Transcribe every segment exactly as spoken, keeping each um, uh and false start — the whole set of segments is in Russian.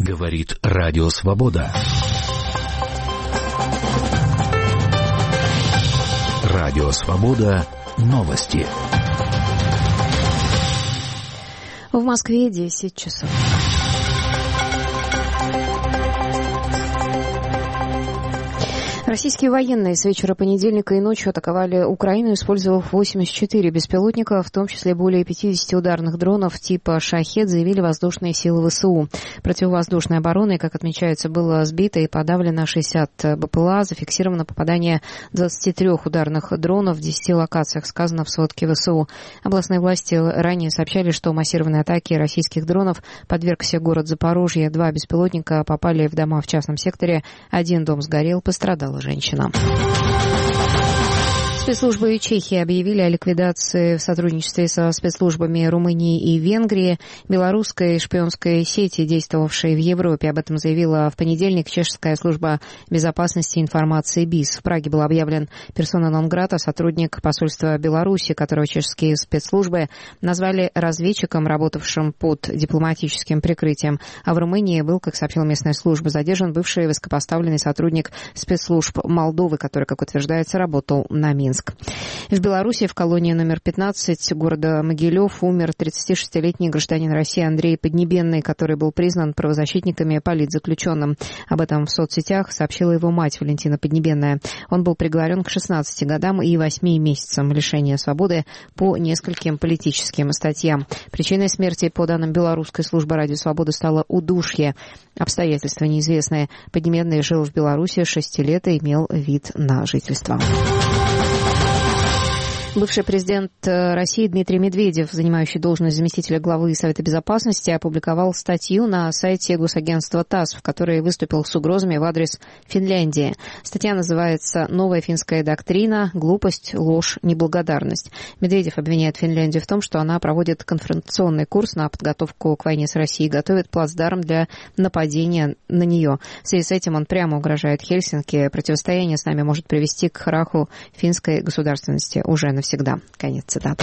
Говорит Радио Свобода. Радио Свобода. Новости. В Москве десять часов. Российские военные с вечера понедельника и ночью атаковали Украину, использовав восемьдесят четыре беспилотника, в том числе более пятьдесят ударных дронов типа «Шахед», заявили воздушные силы ВСУ. Противовоздушной обороной, как отмечается, было сбито и подавлено шестьдесят БПЛА, зафиксировано попадание двадцати трёх ударных дронов в десяти локациях, сказано в сводке ВСУ. Областные власти ранее сообщали, что массированной атаке российских дронов подвергся город Запорожье. Два беспилотника попали в дома в частном секторе, один дом сгорел, пострадала женщина. Спецслужбы Чехии объявили о ликвидации в сотрудничестве со спецслужбами Румынии и Венгрии белорусской шпионской сети, действовавшей в Европе. Об этом заявила в понедельник чешская служба безопасности и информации БИС. В Праге был объявлен персона нон-грата, сотрудник посольства Беларуси, которого чешские спецслужбы назвали разведчиком, работавшим под дипломатическим прикрытием. А в Румынии был, как сообщила местная служба, задержан бывший высокопоставленный сотрудник спецслужб Молдовы, который, как утверждается, работал на Минск. В Беларуси в колонии номер пятнадцать города Могилев умер тридцатишестилетний гражданин России Андрей Поднебенный, который был признан правозащитниками политзаключенным. Об этом в соцсетях сообщила его мать Валентина Поднебенная. Он был приговорен к шестнадцати годам и восьми месяцам лишения свободы по нескольким политическим статьям. Причиной смерти, по данным белорусской службы «Радио Свобода», стало удушье. Обстоятельства неизвестные. Поднебенный жил в Беларуси шесть лет и имел вид на жительство. Бывший президент России Дмитрий Медведев, занимающий должность заместителя главы Совета Безопасности, опубликовал статью на сайте госагентства ТАСС, в которой выступил с угрозами в адрес Финляндии. Статья называется «Новая финская доктрина. Глупость, ложь, неблагодарность». Медведев обвиняет Финляндию в том, что она проводит конфронтационный курс на подготовку к войне с Россией и готовит плацдарм для нападения на нее. В связи с этим он прямо угрожает Хельсинки. Противостояние с нами может привести к краху финской государственности уже навсегда. Всегда. Конец цитаты.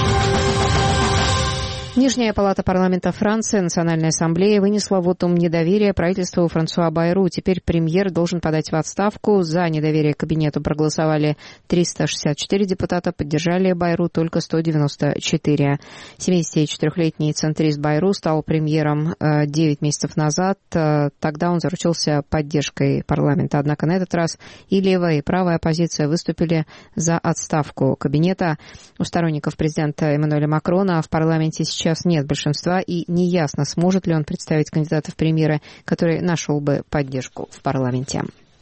Нижняя палата парламента Франции, Национальная ассамблея, вынесла вотум недоверия правительству Франсуа Байру. Теперь премьер должен подать в отставку. За недоверие кабинету проголосовали триста шестьдесят четыре депутата, поддержали Байру только сто девяносто четыре. семидесятичетырёхлетний центрист Байру стал премьером девять месяцев назад. Тогда он заручился поддержкой парламента. Однако на этот раз и левая, и правая оппозиция выступили за отставку кабинета. У сторонников президента Эммануэля Макрона в парламенте сейчас Сейчас нет большинства, и неясно, сможет ли он представить кандидата в премьеры, который нашел бы поддержку в парламенте.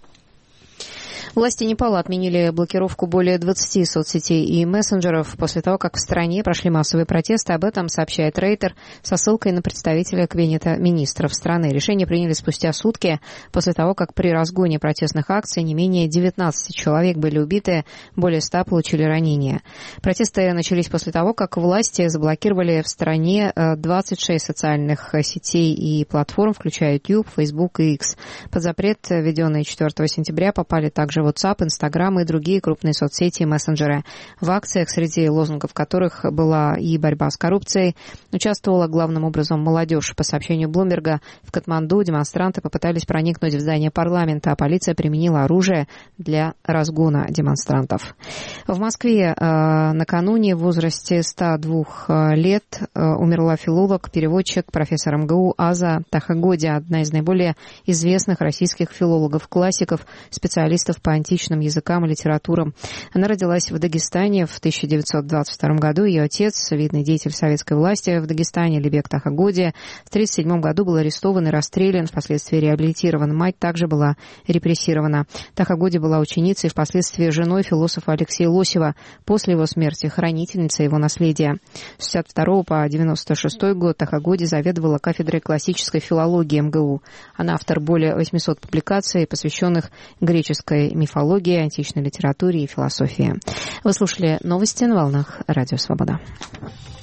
Власти Непала отменили блокировку более двадцати соцсетей и мессенджеров после того, как в стране прошли массовые протесты. Об этом сообщает Рейтер со ссылкой на представителя кабинета министров страны. Решение приняли спустя сутки после того, как при разгоне протестных акций не менее девятнадцати человек были убиты, более ста получили ранения. Протесты начались после того, как власти заблокировали в стране двадцать шесть социальных сетей и платформ, включая YouTube, Facebook и X. Под запрет, введенный четвёртого сентября, попали также WhatsApp, Instagram и другие крупные соцсети и мессенджеры. В акциях, среди лозунгов которых была и борьба с коррупцией, участвовала главным образом молодежь. По сообщению Блумберга, в Катманду демонстранты попытались проникнуть в здание парламента, а полиция применила оружие для разгона демонстрантов. В Москве э, накануне в возрасте ста двух лет э, умерла филолог, переводчик, профессор МГУ Аза Тахагоди, одна из наиболее известных российских филологов-классиков, специалистов по античным языкам и литературам. Она родилась в Дагестане в тысяча девятьсот двадцать втором году. Ее отец, видный деятель советской власти в Дагестане, Либек Тахагоди, в тысяча девятьсот тридцать седьмом году был арестован и расстрелян, впоследствии реабилитирован. Мать также была репрессирована. Тахагоди была ученицей и впоследствии женой философа Алексея Лосева. После его смерти хранительница его наследия. С шестьдесят второго по девяносто шестой год Тахагоди заведовала кафедрой классической филологии МГУ. Она автор более восьмисот публикаций, посвященных греческой мифологии, античной литературе и философии. Вы слушали новости на волнах Радио Свобода.